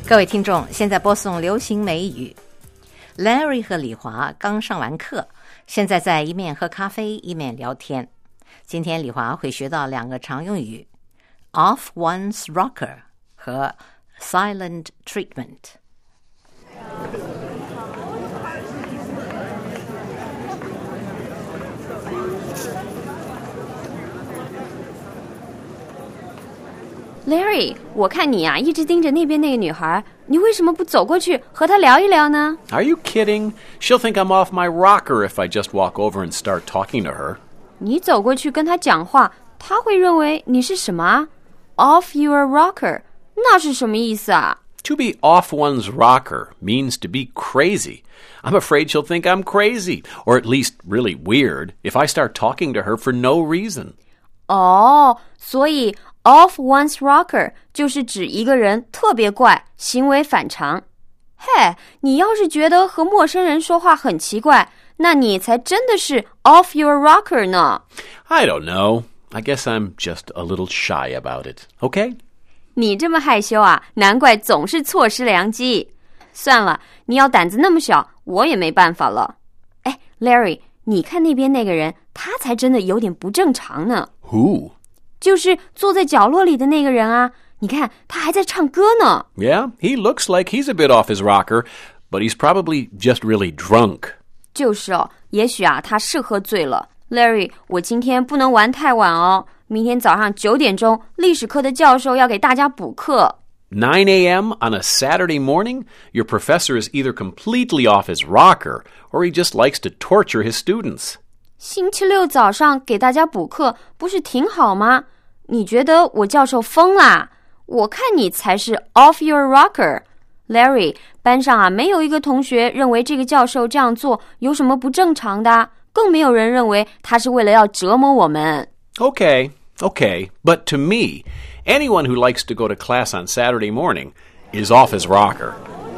各位听众，现在播送流行美语。Larry 和李华刚上完课，现在在一面喝咖啡一面聊天。今天李华会学到2个常用语 off one's rocker 和 silent treatment。Larry， 我看你一直盯着那边那个女孩，你为什么不走过去和她聊一聊呢？ Are you kidding? She'll think I'm off my rocker if I just walk over and start talking to her. 你走过去跟她讲话，她会认为你是什么 ？Off your rocker， 那是什么意思啊？ To be off one's rocker means to be crazy. I'm afraid she'll think I'm crazy, or at least really weird, if I start talking to her for no reason. 所以Off one's rocker 就是指一个人特别怪，行为反常。嘿，你要是觉得和陌生人说话很奇怪，那你才真的是 off your rocker 呢。 I don't know. I guess I'm just a little shy about it. Okay? 你这么害羞难怪总是错失良机。算了，你要胆子那么小，我也没办法了。哎 ，Larry， 你看那边那个人，他才真的有点不正常呢。 Who? 就是坐在角落里的那个人你看他还在唱歌呢。 Yeah, he looks like he's a bit off his rocker, but he's probably just really drunk. 就是也许他是喝醉了。 Larry， 我今天不能玩太晚明天早上9点钟历史课的教授要给大家补课。 9 a.m. on a Saturday morning? Your professor is either completely off his rocker, or he just likes to torture his students. 星期六早上给大家补课不是挺好吗？你觉得我教授疯啦？我看你才是 off your rocker。 Larry， 班上没有一个同学认为这个教授这样做有什么不正常的，更没有人认为他是为了要折磨我们。 Okay, but to me, anyone who likes to go to class on Saturday morning is off his rocker.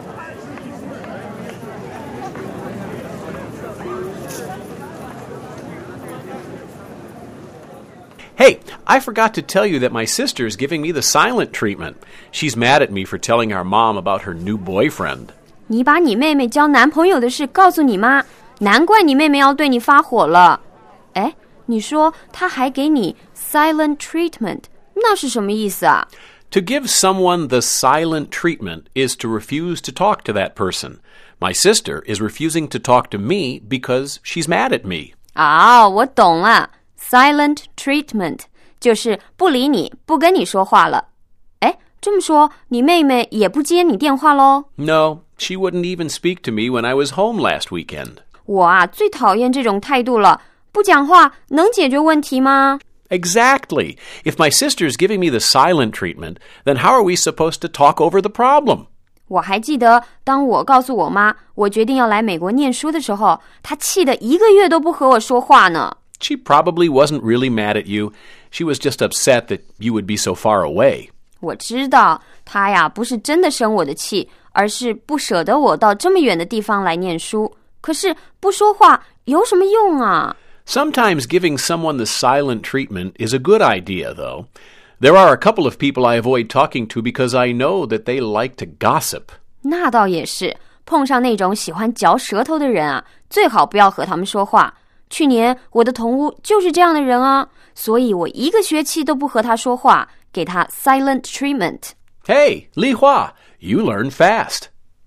Hey, I forgot to tell you that my sister is giving me the silent treatment. She's mad at me for telling our mom about her new boyfriend. 你把你妹妹交男朋友的事告诉你妈，难怪你妹妹要对你发火了。哎，你说她还给你 silent treatment， 那是什么意思啊？ To give someone the silent treatment is to refuse to talk to that person. My sister is refusing to talk to me because she's mad at me. 我懂了。Silent treatment 就是不理你，不跟你说话了。哎，这么说，你妹妹也不接你电话咯？ No, she wouldn't even speak to me when I was home last weekend. 我最讨厌这种态度了，不讲话能解决问题吗？ Exactly. If my sister's giving me the silent treatment, then how are we supposed to talk over the problem? 我还记得，当我告诉我妈我决定要来美国念书的时候，她气得1个月都不和我说话呢。 She probably wasn't really mad at you. She was just upset that you would be so far away. 我知道，她不是真的生我的气，而是不舍得我到这么远的地方来念书。可是不说话有什么用啊？ Sometimes giving someone the silent treatment is a good idea, though. There are a couple of people I avoid talking to because I know that they like to gossip. 那倒也是，碰上那种喜欢嚼舌头的人最好不要和他们说话。去年我的同屋就是这样的人所以我1个学期都不和他说话，给他 silent treatment。 Hey, Li Hua, you learn fast.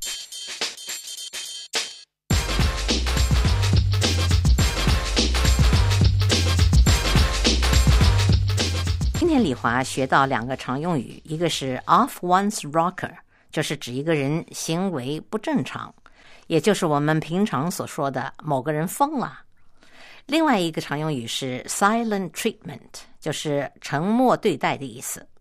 今天李华学到2个常用语，一个是 off one's rocker， 就是指一个人行为不正常，也就是我们平常所说的某个人疯了。另外一个常用语是 silent treatment， 就是沉默对待的意思。